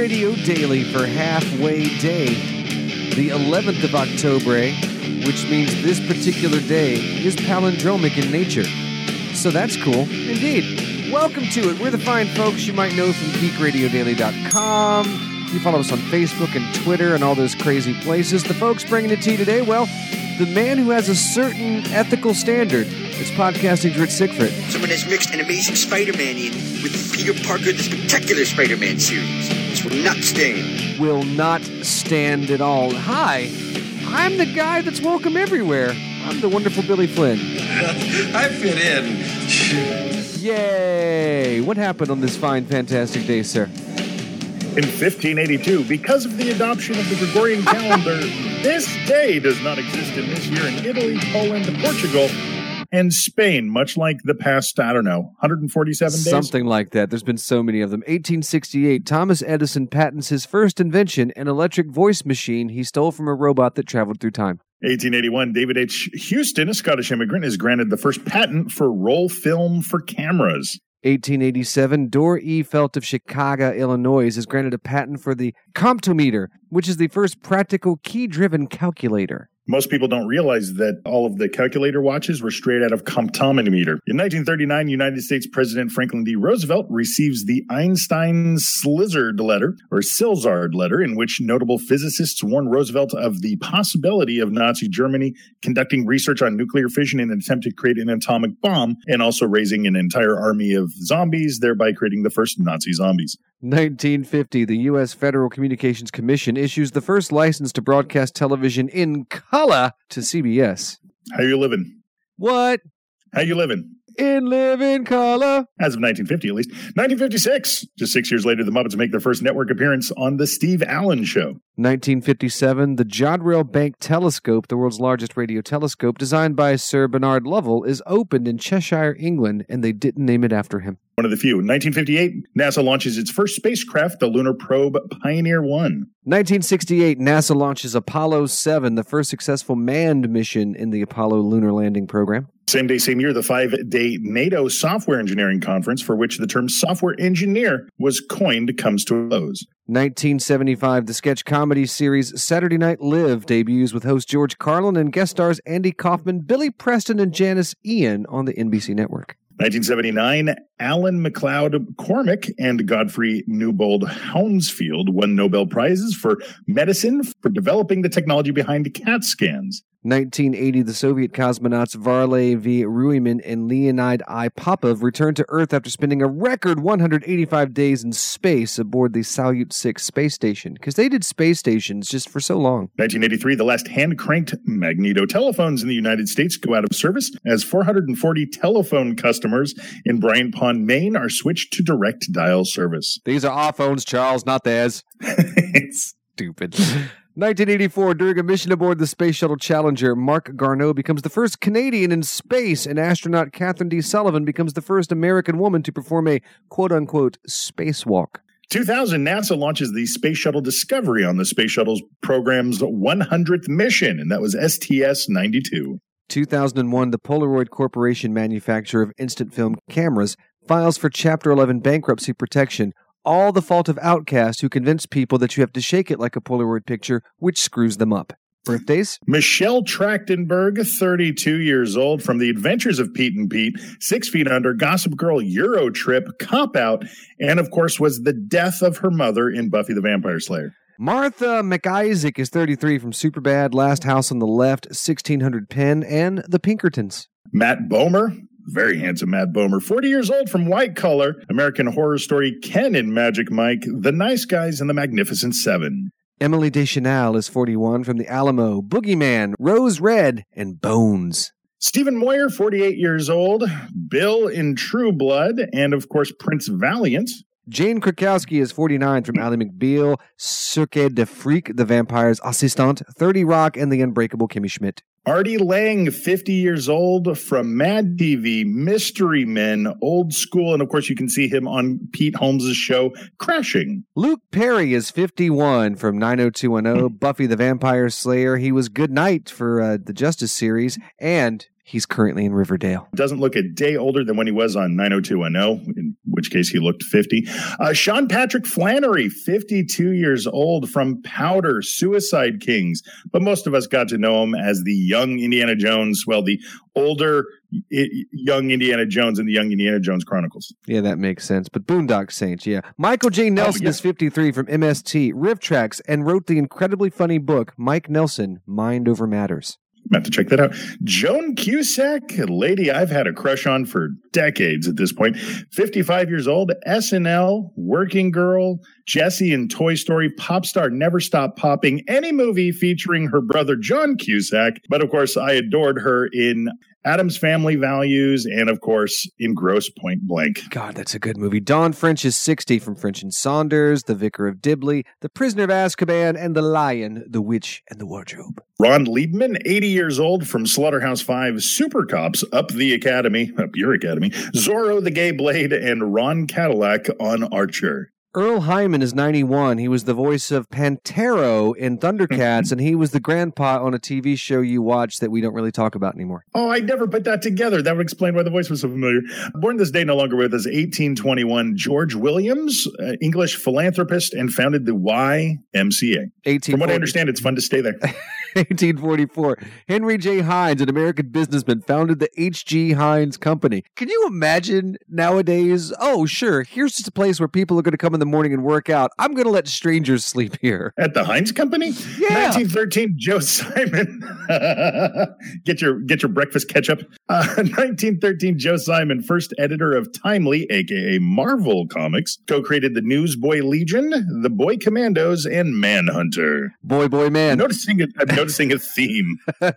Radio Daily for Halfway Day, the 11th of October, which means this particular day is palindromic in nature. So that's cool. Indeed. Welcome to it. We're the fine folks you might know from geekradio.com. You follow us on Facebook and Twitter and all those crazy places. The folks bringing it to you today, well, the man who has a certain ethical standard. It's podcasting's Rich Siegfried. Someone has mixed an Amazing Spider-Man in with Peter Parker, the Spectacular Spider-Man series. This will not stand. Will not stand at all. Hi, I'm the guy that's welcome everywhere. I'm the wonderful Billy Flynn. I fit in. Yay! What happened on this fine, fantastic day, sir? In 1582, because of the adoption of the Gregorian calendar, this day does not exist in this year in Italy, Poland, Portugal, and Spain, much like the past, 147 days? Something like that. There's been so many of them. 1868, Thomas Edison patents his first invention, an electric voice machine he stole from a robot that traveled through time. 1881, David H. Houston, a Scottish immigrant, is granted the first patent for roll film for cameras. 1887, Dore E. Felt of Chicago, Illinois, is granted a patent for the Comptometer, which is the first practical key-driven calculator. Most people don't realize that all of the calculator watches were straight out of Comptometer. In 1939, United States President Franklin D. Roosevelt receives the Einstein-Slizard letter, or Silzard letter, in which notable physicists warn Roosevelt of the possibility of Nazi Germany conducting research on nuclear fission in an attempt to create an atomic bomb, and also raising an entire army of zombies, thereby creating the first Nazi zombies. 1950, the U.S. Federal Communications Commission issues the first license to broadcast television in color to CBS. How you living? What? How you living? In living color. As of 1950, at least. 1956, just 6 years later, the Muppets make their first network appearance on The Steve Allen Show. 1957, the Jodrell Bank Telescope, the world's largest radio telescope, designed by Sir Bernard Lovell, is opened in Cheshire, England, and they didn't name it after him. One of the few. 1958, NASA launches its first spacecraft, the Lunar Probe Pioneer 1. 1968, NASA launches Apollo 7, the first successful manned mission in the Apollo lunar landing program. Same day, same year, the 5-day NATO Software Engineering Conference, for which the term software engineer was coined, comes to a close. 1975, the sketch comedy series Saturday Night Live debuts with host George Carlin and guest stars Andy Kaufman, Billy Preston, and Janice Ian on the NBC network. 1979, Alan MacLeod Cormack and Godfrey Newbold Hounsfield won Nobel Prizes for medicine for developing the technology behind CAT scans. 1980, the Soviet cosmonauts Varley V. Ruiman and Leonid I. Popov returned to Earth after spending a record 185 days in space aboard the Salyut 6 space station, because they did space stations just for so long. 1983, the last hand-cranked magnetotelephones in the United States go out of service as 440 telephone customers in Bryant Pond, Maine are switched to direct dial service. These are our phones, Charles, not theirs. It's stupid. 1984, during a mission aboard the Space Shuttle Challenger, Mark Garneau becomes the first Canadian in space, and astronaut Catherine D. Sullivan becomes the first American woman to perform a quote-unquote spacewalk. 2000, NASA launches the Space Shuttle Discovery on the Space Shuttle's program's 100th mission, and that was STS-92. 2001, the Polaroid Corporation, manufacturer of instant film cameras, files for Chapter 11 bankruptcy protection. All the fault of Outcast, who convinced people that you have to shake it like a Polaroid picture, which screws them up. Birthdays? Michelle Trachtenberg, 32 years old, from The Adventures of Pete and Pete, 6 Feet Under, Gossip Girl, Euro Trip, Cop Out, and of course was the death of her mother in Buffy the Vampire Slayer. Martha McIsaac is 33, from Superbad, Last House on the Left, 1600 Penn, and The Pinkertons. Matt Bomer, very handsome Matt Bomer, 40 years old, from White Collar, American Horror Story, Ken and Magic Mike, The Nice Guys, and The Magnificent Seven. Emily Deschanel is 41, from The Alamo, Boogeyman, Rose Red, and Bones. Stephen Moyer, 48 years old, Bill in True Blood, and of course Prince Valiant. Jane Krakowski is 49, from Ally McBeal, Cirque de Freak, The Vampire's Assistant, 30 Rock, and The Unbreakable Kimmy Schmidt. Artie Lang, 50 years old, from Mad TV, Mystery Men, Old School, and of course you can see him on Pete Holmes' show, Crashing. Luke Perry is 51, from 90210, Buffy the Vampire Slayer. He was Good Night for the Justice series, and He's currently in Riverdale. Doesn't look a day older than when he was on 90210, in which case he looked 50. Sean Patrick Flannery, 52 years old, from Powder, Suicide Kings. But most of us got to know him as the young Indiana Jones, well, the older young Indiana Jones in the Young Indiana Jones Chronicles. Yeah, that makes sense. But Boondock Saints, yeah. Michael J. Nelson is 53 from MST, Riff Tracks, and wrote the incredibly funny book, Mike Nelson, Mind Over Matters. I'm have to check that out. Joan Cusack, a lady I've had a crush on for decades at this point. 55 years old, SNL, Working Girl, Jessie in Toy Story, pop star Never Stop Popping, any movie featuring her brother John Cusack. But of course, I adored her in Addams Family Values, and of course, in Grosse Point Blank. God, that's a good movie. Dawn French is 60 from French and Saunders, The Vicar of Dibley, The Prisoner of Azkaban, and The Lion, the Witch, and the Wardrobe. Ron Liebman, 80 years old, from Slaughterhouse-5, Super Cops, Up Your Academy, Zorro the Gay Blade, and Ron Cadillac on Archer. Earl Hyman is 91. He was the voice of Pantero in Thundercats, and he was the grandpa on a TV show you watch that we don't really talk about anymore. Oh, I never put that together. That would explain why the voice was so familiar. Born this day, no longer with us, 1821, George Williams, English philanthropist, and founded the YMCA. From what I understand, it's fun to stay there. 1844, Henry J. Hines, an American businessman, founded the H.G. Hines Company. Can you imagine nowadays? Oh, sure, here's just a place where people are going to come in the morning and work out. I'm going to let strangers sleep here. At the Heinz Company? Yeah. 1913, Joe Simon. Get your breakfast ketchup. 1913, Joe Simon, first editor of Timely, a.k.a. Marvel Comics, co-created the Newsboy Legion, the Boy Commandos, and Manhunter. Boy, man. I'm noticing a theme.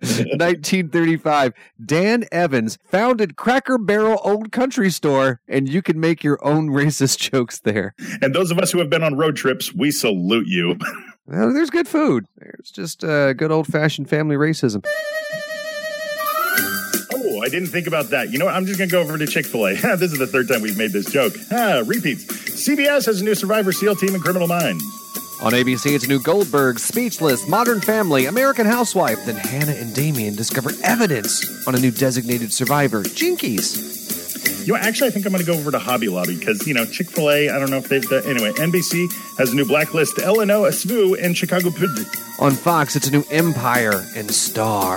1935, Dan Evans founded Cracker Barrel Old Country Store, and you can make your own racist jokes there. And those of us who have been on road trips, we salute you. Well, there's good food. There's just good old-fashioned family racism. Oh, I didn't think about that. You know what? I'm just going to go over to Chick-fil-A. This is the third time we've made this joke. Repeats. CBS has a new Survivor SEAL team in Criminal Minds. On ABC, it's a new Goldberg, Speechless, Modern Family, American Housewife. Then Hannah and Damien discover evidence on a new designated survivor, Jinkies. You know, actually, I think I'm going to go over to Hobby Lobby because, Chick-fil-A, I don't know if they've done... Anyway, NBC has a new Blacklist, LNO, Svu, and Chicago PD. On Fox, it's a new Empire and Star.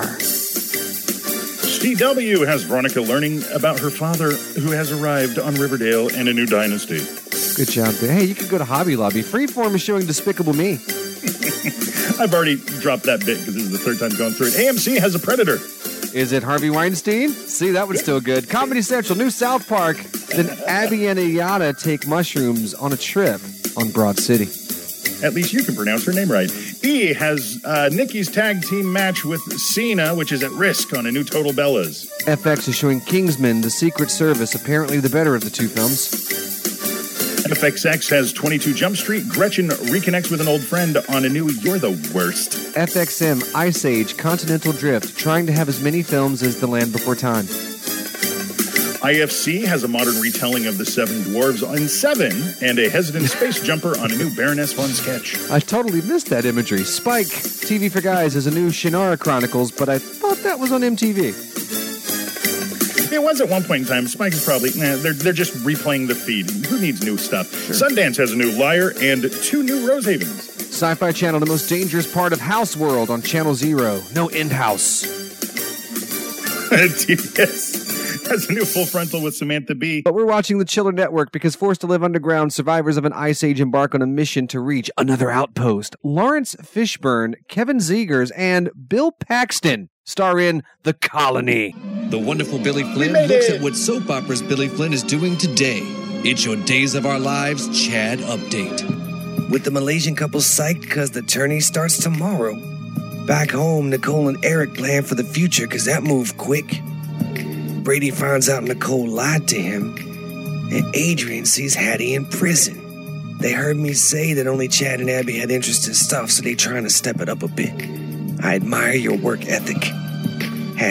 CW has Veronica learning about her father who has arrived on Riverdale and a new dynasty. Good job there. Hey, you can go to Hobby Lobby. Freeform is showing Despicable Me. I've already dropped that bit because this is the third time going through it. AMC has a Predator. Is it Harvey Weinstein? See, that one's still good. Comedy Central, new South Park. Then Abby and Ayana take mushrooms on a trip on Broad City. At least you can pronounce her name right. E has Nikki's tag team match with Cena, which is at risk on a new Total Bellas. FX is showing Kingsman, The Secret Service, apparently the better of the two films. FXX has 22 Jump Street. Gretchen reconnects with an old friend on a new You're the Worst. FXM, Ice Age, Continental Drift, trying to have as many films as The Land Before Time. IFC has a modern retelling of the Seven Dwarves on Seven and a hesitant space jumper on a new Baroness Von sketch. I totally missed that imagery. Spike, TV for Guys, has a new Shannara Chronicles, but I thought that was on MTV. It was at one point in time. Spike is probably, they're just replaying the feed. Who needs new stuff? Sure. Sundance has a new Liar and 2 new Rosehavens. Sci-Fi Channel, the most dangerous part of House World on Channel Zero. No End House. TBS has a new Full Frontal with Samantha Bee. But we're watching the Chiller Network because forced to live underground, survivors of an ice age embark on a mission to reach another outpost. Lawrence Fishburne, Kevin Zegers, and Bill Paxton star in The Colony. The wonderful Billy Flynn looks at what soap operas Billy Flynn is doing today. It's your Days of Our Lives Chad update. With the Malaysian couple psyched because the tourney starts tomorrow. Back home, Nicole and Eric plan for the future because that moved quick. Brady finds out Nicole lied to him, and Adrian sees Hattie in prison. They heard me say that only Chad and Abby had interest in stuff, so they trying to step it up a bit. I admire your work ethic.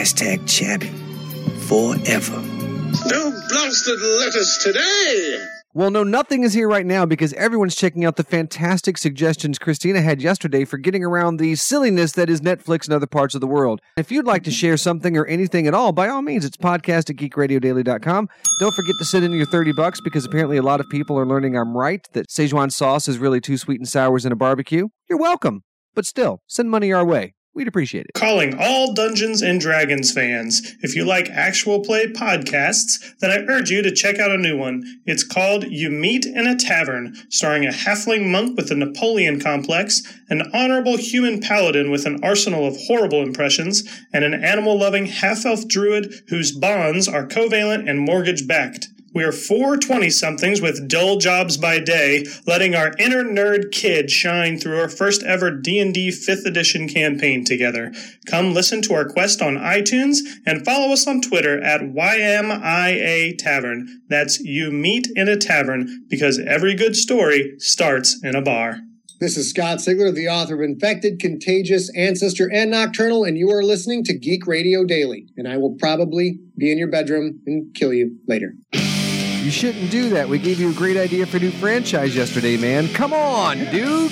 #Chabby. Forever. No blasted letters today! Well, no, nothing is here right now because everyone's checking out the fantastic suggestions Christina had yesterday for getting around the silliness that is Netflix and other parts of the world. If you'd like to share something or anything at all, by all means, it's podcast@geekradiodaily.com. Don't forget to send in your $30 because apparently a lot of people are learning I'm right, that Szechuan sauce is really too sweet and sour in a barbecue. You're welcome. But still, send money our way. We'd appreciate it. Calling all Dungeons & Dragons fans. If you like actual play podcasts, then I urge you to check out a new one. It's called You Meet in a Tavern, starring a halfling monk with a Napoleon complex, an honorable human paladin with an arsenal of horrible impressions, and an animal-loving half-elf druid whose bonds are covalent and mortgage-backed. We are 4 20-somethings with dull jobs by day, letting our inner nerd kid shine through our first ever D&D 5th edition campaign together. Come listen to our quest on iTunes and follow us on Twitter at YMIA Tavern. That's You Meet in a Tavern, because every good story starts in a bar. This is Scott Sigler, the author of Infected, Contagious, Ancestor, and Nocturnal, and you are listening to Geek Radio Daily. And I will probably be in your bedroom and kill you later. You shouldn't do that. We gave you a great idea for a new franchise yesterday, man. Come on, dude.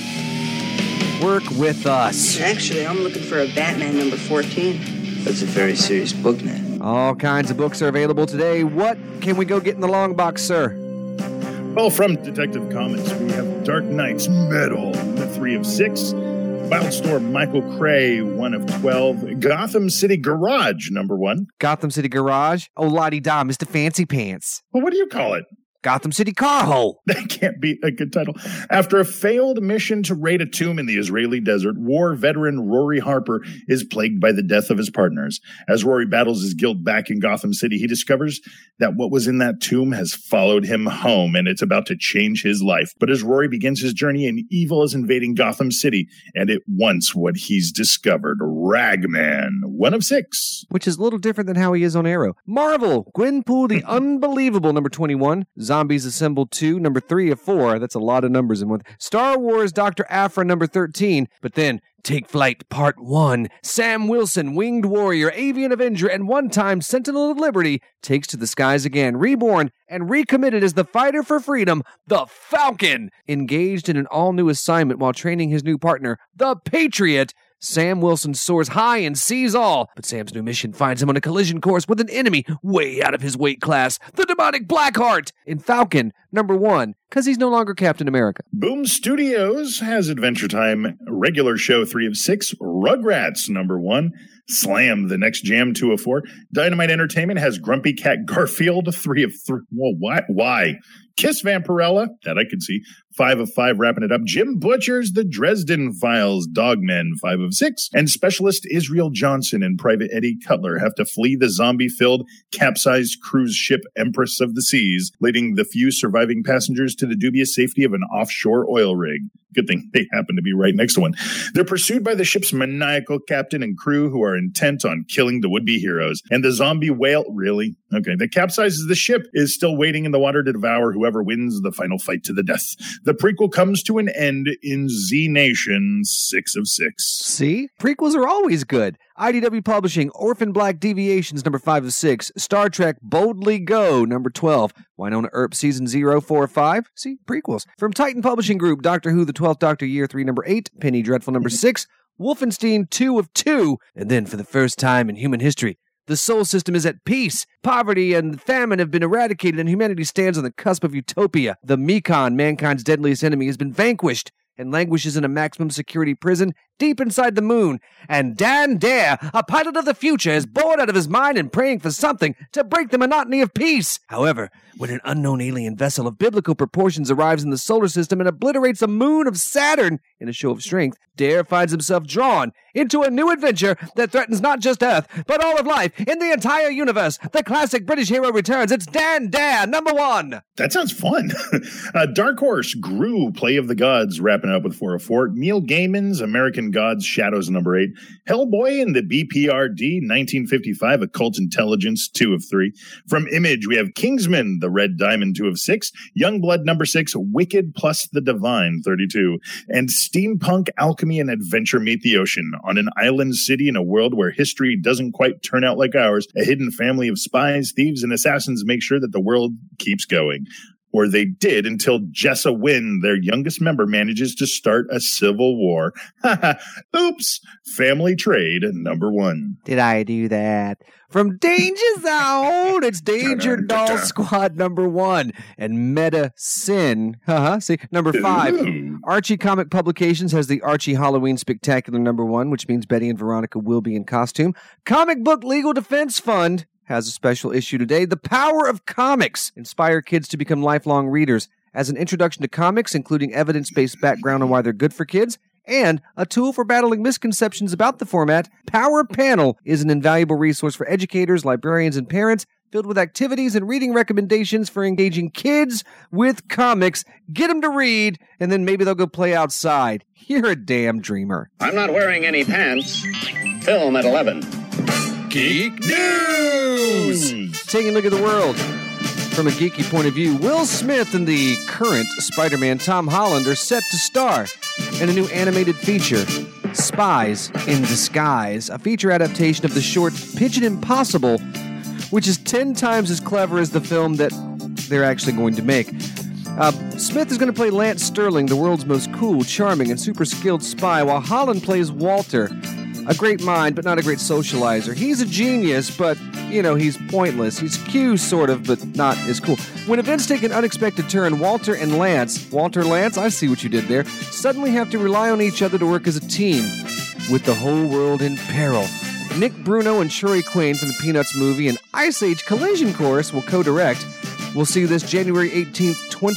Work with us. Actually, I'm looking for a Batman number 14. That's a very serious book, man. All kinds of books are available today. What can we go get in the long box, sir? Well, from Detective Comics, we have Dark Knight's Metal, the 3 of 6. Wildstorm Michael Cray, 1 of 12. Gotham City Garage, number 1. Gotham City Garage? Oh, la-di-da, Mr. Fancy Pants. Well, what do you call it? Gotham City Car Hole. That can't be a good title. After a failed mission to raid a tomb in the Israeli desert, war veteran Rory Harper is plagued by the death of his partners. As Rory battles his guilt back in Gotham City, he discovers that what was in that tomb has followed him home, and it's about to change his life. But as Rory begins his journey, an evil is invading Gotham City, and it wants what he's discovered. Ragman, 1 of 6. Which is a little different than how he is on Arrow. Marvel, Gwenpool the Unbelievable, number 21. Zombies Assemble 2, number 3 of 4. That's a lot of numbers in one. Star Wars Dr. Aphra, number 13. But then, Take Flight Part 1. Sam Wilson, Winged Warrior, Avian Avenger, and one-time Sentinel of Liberty takes to the skies again, reborn and recommitted as the fighter for freedom, the Falcon. Engaged in an all-new assignment while training his new partner, the Patriot, Sam Wilson soars high and sees all, but Sam's new mission finds him on a collision course with an enemy way out of his weight class, the demonic Blackheart, in Falcon, number 1, because he's no longer Captain America. Boom Studios has Adventure Time regular show 3 of 6, Rugrats, number 1, Slam, The Next Jam, 2 of 4, Dynamite Entertainment has Grumpy Cat Garfield, 3 of 3, well, why? Kiss Vampirella, that I could see, 5 of 5, wrapping it up. Jim Butcher's The Dresden Files, Dogmen, 5 of 6. And Specialist Israel Johnson and Private Eddie Cutler have to flee the zombie-filled, capsized cruise ship Empress of the Seas, leading the few surviving passengers to the dubious safety of an offshore oil rig. Good thing they happen to be right next to one. They're pursued by the ship's maniacal captain and crew who are intent on killing the would-be heroes. And the zombie whale, really? Okay, that capsizes the ship is still waiting in the water to devour whoever wins the final fight to the death. The prequel comes to an end in Z Nation, 6 of 6. See? Prequels are always good. IDW Publishing, Orphan Black Deviations, number 5 of 6. Star Trek Boldly Go, number 12. Winona Earp, Season 0, 4 of 5. See? Prequels. From Titan Publishing Group, Doctor Who, The 12th Doctor, Year 3, number 8. Penny Dreadful, number 6. Wolfenstein, 2 of 2. And then, for the first time in human history, the Sol system is at peace. Poverty and famine have been eradicated, and humanity stands on the cusp of utopia. The Mekon, mankind's deadliest enemy, has been vanquished and languishes in a maximum security prison deep inside the moon. And Dan Dare, a pilot of the future, is bored out of his mind and praying for something to break the monotony of peace. However, when an unknown alien vessel of biblical proportions arrives in the solar system and obliterates a moon of Saturn in a show of strength, Dare finds himself drawn into a new adventure that threatens not just Earth, but all of life in the entire universe. The classic British hero returns. It's Dan Dare, number 1. That sounds fun. Dark Horse, Gru, Play of the Gods, wrapping up with 4 of 4. Neil Gaiman's American Gods, Shadows, number 8. Hellboy and the BPRD, 1955, Occult Intelligence, 2 of 3. From Image, we have Kingsman, The Red Diamond, 2 of 6. Youngblood, number 6. Wicked plus the Divine, 32. And Steampunk Alchemy and Adventure Meet the Ocean. On an island city in a world where history doesn't quite turn out like ours, a hidden family of spies, thieves, and assassins make sure that the world keeps going. or they did until Jessa Wynn, their youngest member, manages to start a civil war. Oops. Family trade number 1. Did I do that? From Danger Zone, it's Danger Doll Squad number 1. And Meta Sin, see, number 5. Ooh. Archie Comic Publications has the Archie Halloween Spectacular number 1, which means Betty and Veronica will be in costume. Comic Book Legal Defense Fund has a special issue today. The Power of Comics. Inspire kids to become lifelong readers. As an introduction to comics, including evidence-based background on why they're good for kids, and a tool for battling misconceptions about the format, Power Panel is an invaluable resource for educators, librarians, and parents, filled with activities and reading recommendations for engaging kids with comics. Get them to read, and then maybe they'll go play outside. You're a damn dreamer. I'm not wearing any pants. Film at 11. Geek News! Taking a look at the world from a geeky point of view, Will Smith and the current Spider-Man Tom Holland are set to star in a new animated feature, Spies in Disguise, a feature adaptation of the short Pigeon Impossible, which is 10 times as clever as the film that they're actually going to make. Smith is going to play Lance Sterling, the world's most cool, charming, and super skilled spy, while Holland plays Walter, a great mind, but not a great socializer. He's a genius, but, he's pointless. He's Q, sort of, but not as cool. When events take an unexpected turn, Walter Lance, I see what you did there, suddenly have to rely on each other to work as a team, with the whole world in peril. Nick Bruno and Shuri Queen from the Peanuts movie and Ice Age Collision Course will co-direct. We'll see this January 18th,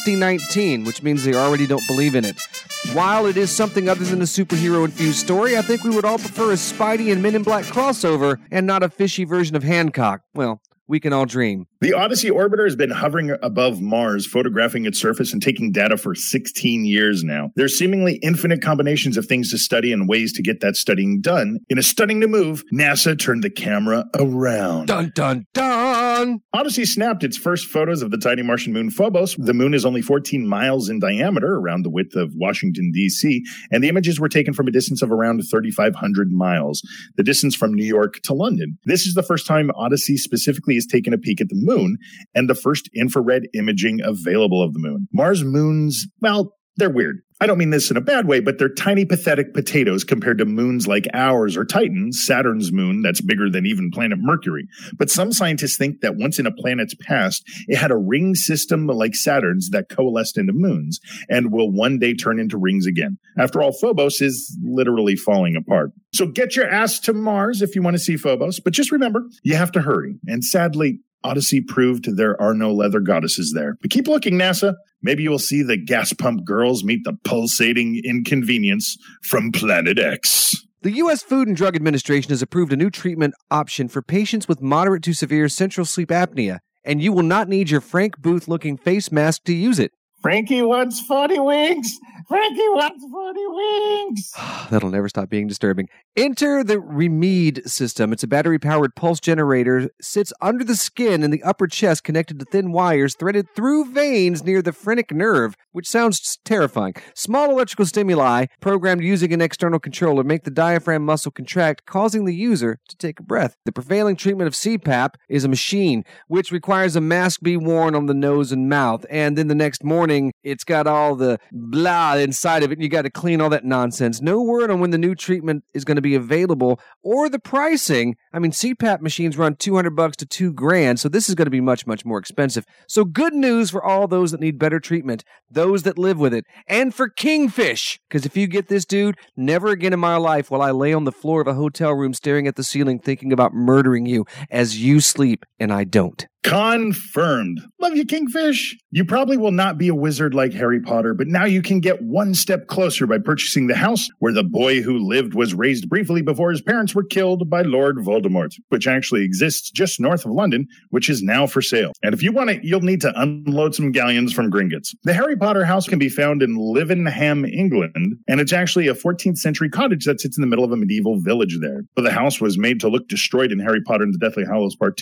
2019, which means they already don't believe in it. While it is something other than a superhero-infused story, I think we would all prefer a Spidey and Men in Black crossover and not a fishy version of Hancock. Well, we can all dream. The Odyssey orbiter has been hovering above Mars, photographing its surface and taking data for 16 years now. There's seemingly infinite combinations of things to study and ways to get that studying done. In a stunning new move, NASA turned the camera around. Dun, dun, dun! Odyssey snapped its first photos of the tiny Martian moon Phobos. The moon is only 14 miles in diameter, around the width of Washington, D.C., and the images were taken from a distance of around 3,500 miles, the distance from New York to London. This is the first time Odyssey specifically has taken a peek at the moon, and the first infrared imaging available of the moon. Mars moons, well, they're weird. I don't mean this in a bad way, but they're tiny, pathetic potatoes compared to moons like ours or Titan, Saturn's moon that's bigger than even planet Mercury. But some scientists think that once in a planet's past, it had a ring system like Saturn's that coalesced into moons and will one day turn into rings again. After all, Phobos is literally falling apart. So get your ass to Mars if you want to see Phobos, but just remember, you have to hurry. And sadly, Odyssey proved there are no leather goddesses there. But keep looking, NASA. Maybe you will see the gas pump girls meet the pulsating inconvenience from Planet X. The U.S. Food and Drug Administration has approved a new treatment option for patients with moderate to severe central sleep apnea, and you will not need your Frank Booth-looking face mask to use it. Frankie wants 40 wings! Frankie wants 40 wings! That'll never stop being disturbing. Enter the Remede system. It's a battery-powered pulse generator, sits under the skin in the upper chest connected to thin wires threaded through veins near the phrenic nerve, which sounds terrifying. Small electrical stimuli, programmed using an external controller, make the diaphragm muscle contract, causing the user to take a breath. The prevailing treatment of CPAP is a machine, which requires a mask be worn on the nose and mouth, and then the next morning, it's got all the blah inside of it, and you got to clean all that nonsense. No word on when the new treatment is going to be available or the pricing. I mean, CPAP machines run $200 to $2,000, so this is going to be much, much more expensive. So good news for all those that need better treatment, those that live with it, and for Kingfish. Because if you get this, dude, never again in my life will I lay on the floor of a hotel room staring at the ceiling thinking about murdering you as you sleep and I don't. Confirmed. Love you, Kingfish. You probably will not be a wizard like Harry Potter, but now you can get one step closer by purchasing the house where the boy who lived was raised briefly before his parents were killed by Lord Voldemort, which actually exists just north of London, which is now for sale. And if you want it, you'll need to unload some galleons from Gringotts. The Harry Potter house can be found in Livenham, England, and it's actually a 14th century cottage that sits in the middle of a medieval village there. But the house was made to look destroyed in Harry Potter and the Deathly Hallows Part 2,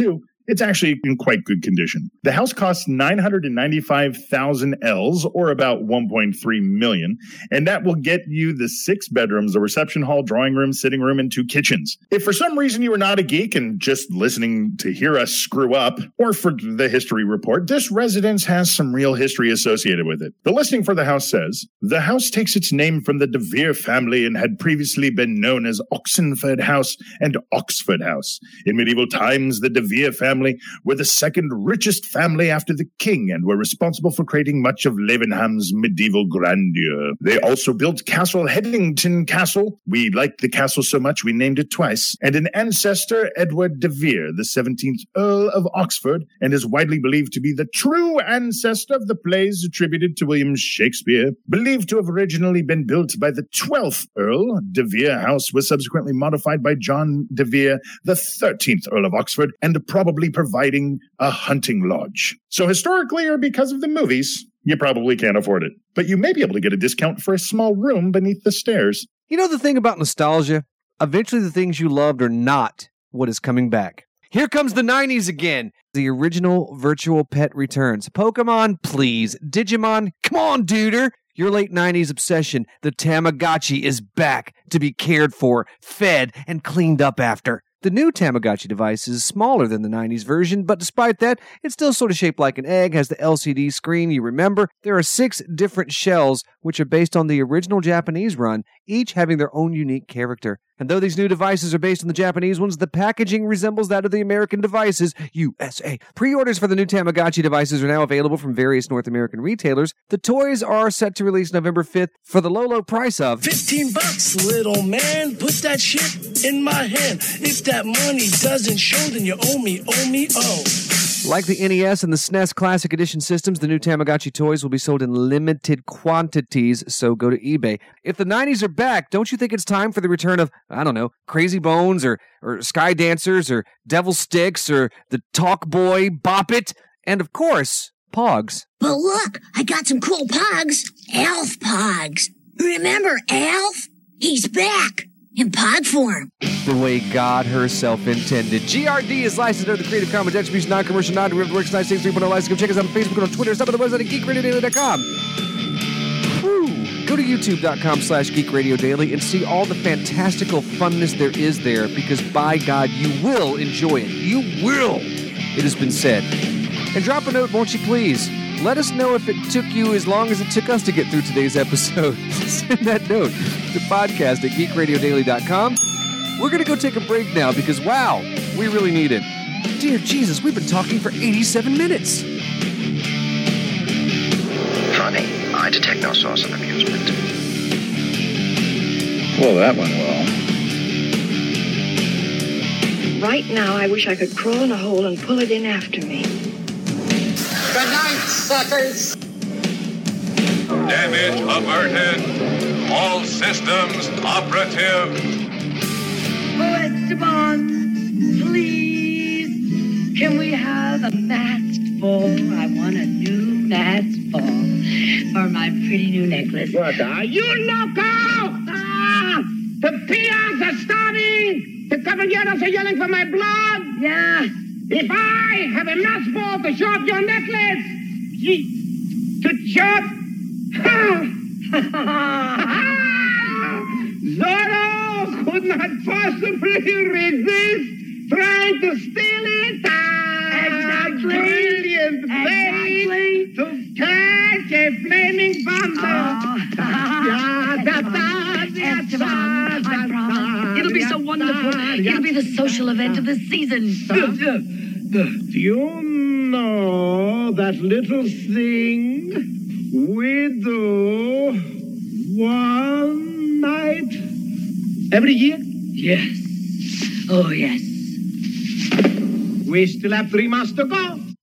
It's actually in quite good condition. The house costs 995,000 Ls, or about 1.3 million, and that will get you the 6 bedrooms, a reception hall, drawing room, sitting room, and 2 kitchens. If for some reason you are not a geek and just listening to hear us screw up, or for the history report, this residence has some real history associated with it. The listing for the house says, the house takes its name from the De Vere family and had previously been known as Oxenford House and Oxford House. In medieval times, the De Vere family were the second richest family after the king and were responsible for creating much of Levenham's medieval grandeur. They also built Castle Headington Castle. We liked the castle so much we named it twice. And an ancestor, Edward de Vere, the 17th Earl of Oxford, and is widely believed to be the true ancestor of the plays attributed to William Shakespeare. Believed to have originally been built by the 12th Earl, De Vere House was subsequently modified by John de Vere, the 13th Earl of Oxford, and probably providing a hunting lodge. So historically, or because of the movies, you probably can't afford it. But you may be able to get a discount for a small room beneath the stairs. You know the thing about nostalgia? Eventually the things you loved are not what is coming back. Here comes the 90s again. The original virtual pet returns. Pokemon, please. Digimon, come on, duder. Your late 90s obsession, the Tamagotchi, is back to be cared for, fed, and cleaned up after. The new Tamagotchi device is smaller than the 90s version, but despite that, it's still sort of shaped like an egg, has the LCD screen you remember. There are 6 different shells, which are based on the original Japanese run, each having their own unique character. And though these new devices are based on the Japanese ones, the packaging resembles that of the American devices, USA. Pre-orders for the new Tamagotchi devices are now available from various North American retailers. The toys are set to release November 5th for the low price of $15, little man. Put that shit in my hand. If that money doesn't show, then you owe me, oh. Like the NES and the SNES Classic Edition systems, the new Tamagotchi toys will be sold in limited quantities, so go to eBay. If the 90s are back, don't you think it's time for the return of, I don't know, Crazy Bones or Sky Dancers or Devil Sticks or the Talk Boy, Bop It, and of course, Pogs. But look, I got some cool Pogs. Alf Pogs. Remember Alf? He's back. In pod form. The way God herself intended. GRD is licensed under the Creative Commons Attribution Non-Commercial Non-Derivative Works 963.0 license. Come check us out on Facebook and on Twitter. Stop at the website at geekradiodaily.com. Go to youtube.com/geekradiodaily and see all the fantastical funness there is there, because by God, you will enjoy it. You will. It has been said. And drop a note, won't you please? Let us know if it took you as long as it took us to get through today's episode. Send that note to podcast@geekradiodaily.com. We're going to go take a break now because, wow, we really need it. Dear Jesus, we've been talking for 87 minutes. Funny, I detect no source of amusement. Well, that went well. Right now, I wish I could crawl in a hole and pull it in after me. Good night, suckers! Damage averted. All systems operative. Esteban, please, can we have a masked ball? I want a new masked ball for my pretty new necklace. What are you loco? The peons are starving! The caballeros are yelling for my blood! Yeah. If I have a masked ball to show off your necklace, to chop, Zorro could not possibly resist trying to steal it. Exactly. Brilliant way to catch a flaming bomb. Esteban, I promise. It'll be so wonderful. It'll be the social event of the season. Do you know that little thing we do one night every year? Yes. Oh, yes. We still have 3 months to go.